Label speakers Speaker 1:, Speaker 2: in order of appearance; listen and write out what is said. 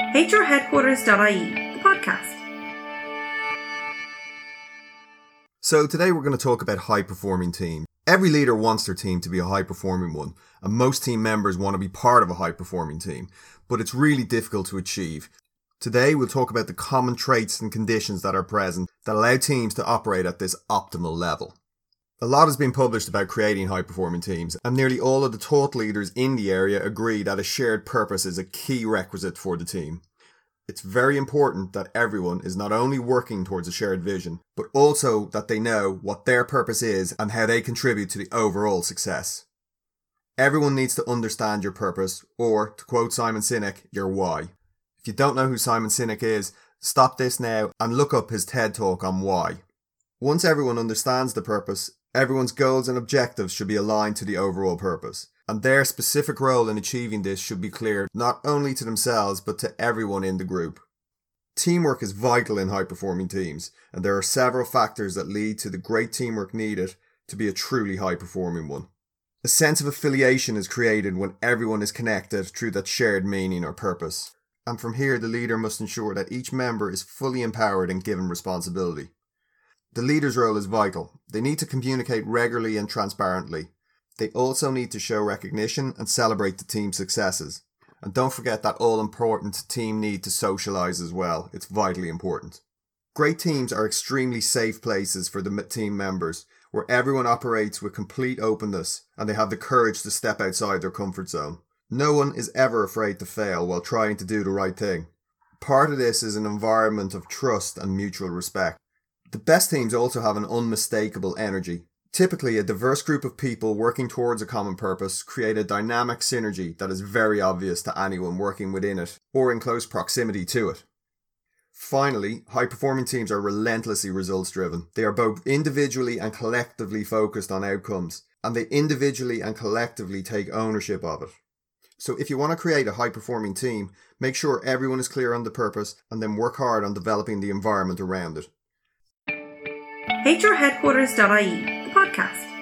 Speaker 1: HRHeadquarters.ie, the podcast.
Speaker 2: So today we're going to talk about high-performing teams. Every leader wants their team to be a high-performing one, and most team members want to be part of a high-performing team, but it's really difficult to achieve. Today we'll talk about the common traits and conditions that are present that allow teams to operate at this optimal level. A lot has been published about creating high-performing teams, and nearly all of the thought leaders in the area agree that a shared purpose is a key requisite for the team. It's very important that everyone is not only working towards a shared vision, but also that they know what their purpose is and how they contribute to the overall success. Everyone needs to understand your purpose, or, to quote Simon Sinek, your why. If you don't know who Simon Sinek is, stop this now and look up his TED Talk on why. Once everyone understands the purpose, everyone's goals and objectives should be aligned to the overall purpose, and their specific role in achieving this should be clear not only to themselves but to everyone in the group. Teamwork is vital in high-performing teams, and there are several factors that lead to the great teamwork needed to be a truly high-performing one. A sense of affiliation is created when everyone is connected through that shared meaning or purpose, and from here the leader must ensure that each member is fully empowered and given responsibility. The leader's role is vital. They need to communicate regularly and transparently. They also need to show recognition and celebrate the team's successes. And don't forget that all-important team need to socialise as well. It's vitally important. Great teams are extremely safe places for the team members, where everyone operates with complete openness and they have the courage to step outside their comfort zone. No one is ever afraid to fail while trying to do the right thing. Part of this is an environment of trust and mutual respect. The best teams also have an unmistakable energy. Typically, a diverse group of people working towards a common purpose create a dynamic synergy that is very obvious to anyone working within it or in close proximity to it. Finally, high-performing teams are relentlessly results-driven. They are both individually and collectively focused on outcomes, and they individually and collectively take ownership of it. So if you want to create a high-performing team, make sure everyone is clear on the purpose and then work hard on developing the environment around it.
Speaker 1: HRHeadquarters.ie, the podcast.